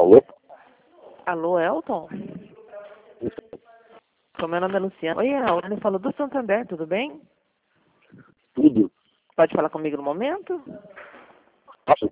Alô? Alô, Elton? Meu nome é Luciana. Oi, Elton. Ele falou do Santander, tudo bem? Tudo. Pode falar comigo no momento? Posso?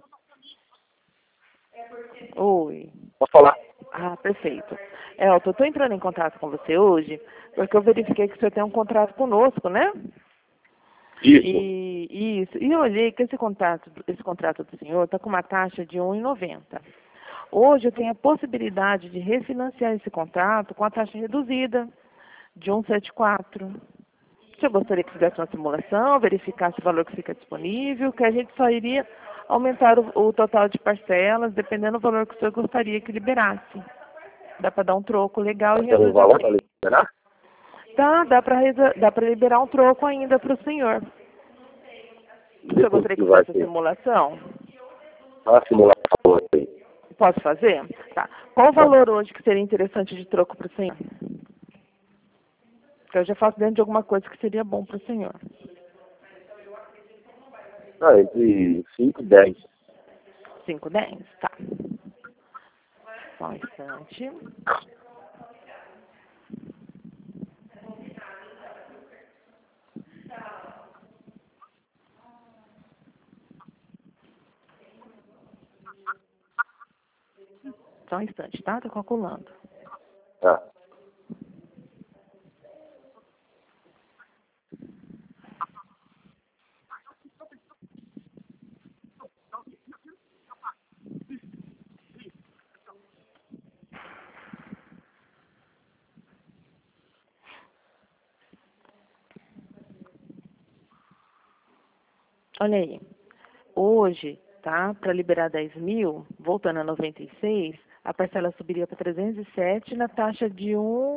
Oi. Posso falar? Ah, perfeito. Elton, eu estou entrando em contato com você hoje porque eu verifiquei que o senhor tem um contrato conosco, né? Isso. E eu olhei que esse contrato do senhor está com uma taxa de R$ 1,90. Hoje eu tenho a possibilidade de refinanciar esse contrato com a taxa reduzida de 1,74. O senhor gostaria que fizesse uma simulação, verificasse o valor que fica disponível, que a gente só iria aumentar o total de parcelas, dependendo do valor que o senhor gostaria que liberasse. Dá para dar um troco legal e Tem um reduzir. valor para liberar? Tá, dá para liberar um troco ainda para o senhor. O senhor gostaria que vai fizesse a ter? simulação? Ah, simular o valor aí. Posso fazer? Tá. Qual o valor hoje que seria interessante de troco para o senhor? Que eu já faço dentro de alguma coisa que seria bom para o senhor. Ah, entre 5 e 10. 5, 10? Tá. Só um instante. Só um instante, tá? Tô calculando. Tá. Olha aí. Hoje, tá? Para liberar 10 mil, voltando a 96, a parcela subiria para 307 na taxa de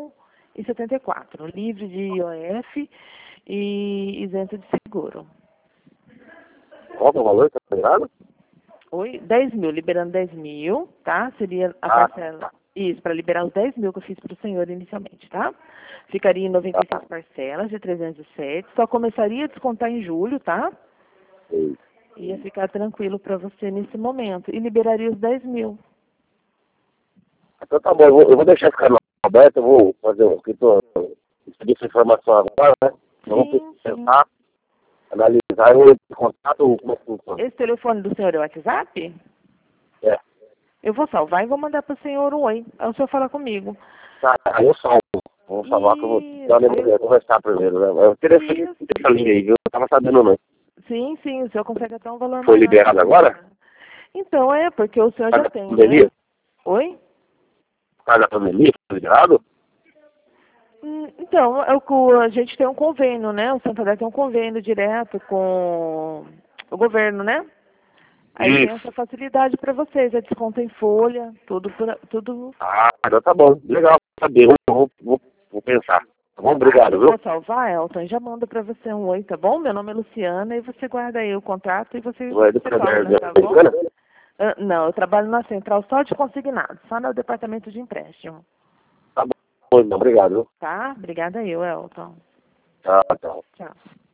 1,74, livre de IOF e isento de seguro. Qual que é o valor que tá liberado? Oi? 10 mil, liberando 10 mil, tá? Seria a parcela. Isso, para liberar os 10 mil que eu fiz para o senhor inicialmente, tá? Ficaria em 96 parcelas de 307, só começaria a descontar em julho, tá? Sim. Ia ficar tranquilo para você nesse momento. E liberaria os 10 mil. Então tá bom, eu vou deixar esse canal aberto, eu vou fazer um escritor, receber essa informação agora, né? Eu vou Sim. pensar, analisar e eu entro em contato como é que funciona. Esse telefone do senhor é o WhatsApp? É. Eu vou salvar e vou mandar para o senhor um oi. Aí o senhor fala comigo. Tá, aí eu salvo. Vamos salvar que eu vou dar uma ideia, conversar primeiro, né? Eu queria saber essa linha aí, viu? Eu tava sabendo não. Sim, o senhor consegue até um valor Foi maior. liberado agora? Então, porque o senhor Por já causa da tem, pandemia? né? Oi? Por causa da pandemia, foi liberado? Então, a gente tem um convênio, né? O Santander tem um convênio direto com o governo, né? Aí tem essa facilidade para vocês, é desconto em folha, tudo. Ah, então tá bom. Legal saber. Vou pensar. Tá bom? Obrigado, Eu viu? vou salvar, Elton, e já mando para você um oi, tá bom? Meu nome é Luciana e você guarda aí o contato e você Vai do retorna, tá bom? americana? Não, eu trabalho na central só de consignados, só no departamento de empréstimo. Tá bom, então, obrigado, viu? Tá? Obrigada eu, Elton. Tchau, tchau. Tchau.